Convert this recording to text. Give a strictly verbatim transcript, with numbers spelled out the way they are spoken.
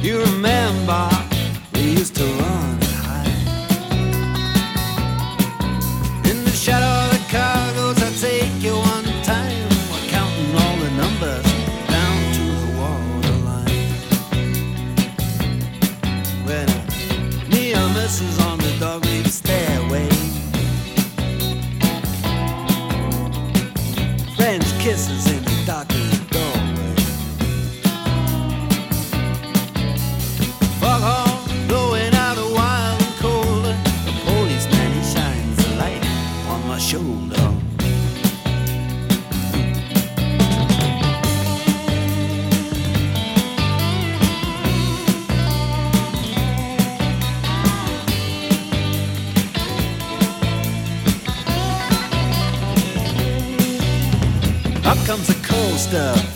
You remember we used to run and hide in the shadow of the cargoes. I take you one time. We're counting all the numbers down to the waterline. When a near misses on the dog-leaf stairway, French kisses in the darkened doorway. Foghorn blowing out a wild and cold. The policeman, he shines a light on my shoulder. Up comes a coaster